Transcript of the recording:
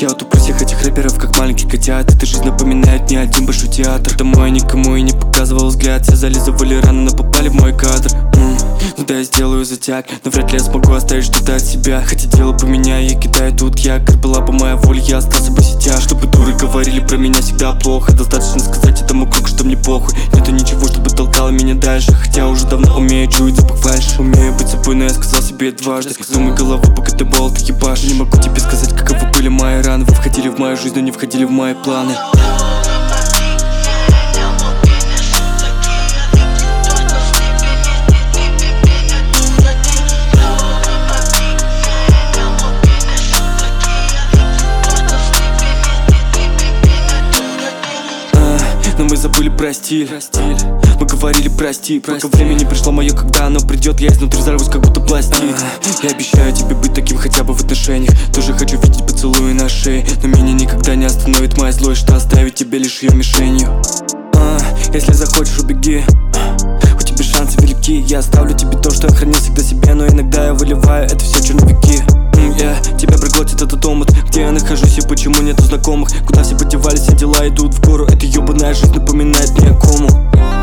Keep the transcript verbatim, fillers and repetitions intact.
Я утоплю всех этих рэперов, как маленький котят. Эта жизнь напоминает мне один большой театр. Домой никому и не показывал взгляд. Все зализывали раны, но попали в мой кадр. М-м, Ну да, я сделаю затяг, но вряд ли я смогу оставить что-то от себя. Хотя дело по меня, я кидаю тут якорь. Была бы моя воля, я остался бы сетя. Чтобы дуры говорили про меня всегда плохо. Достаточно сказать этому кругу, что мне похуй. Нету ничего, чтобы толкало меня дальше. Хотя уже давно умею чуять запах фальши. Умею быть собой, но я сказал себе дважды. Думай головой, пока ты болт ебашь. Не могу тебе сказать, каковы были мои раны. Вы входили в мою жизнь, но не входили в мои планы. Но мы забыли про стиль, мы говорили прости, пока время не пришло мое, когда оно придет. Я изнутри взорвусь, как будто пластик. Я обещаю тебе быть таким хотя бы в отношениях. Тоже хочу видеть поцелуи на шее, но меня никогда не остановит моя злость, что оставить тебя лишь ее мишенью. а, Если захочешь, убеги, у тебя шансы велики. Я оставлю тебе то, что я хранил всегда себе, но иногда я выливаю это все черновики. Yeah, тебя проглотит этот омут, где я нахожусь и почему нету знакомых. Куда все подевались, все дела идут в гору. Эта ебаная жизнь напоминает мне о кому.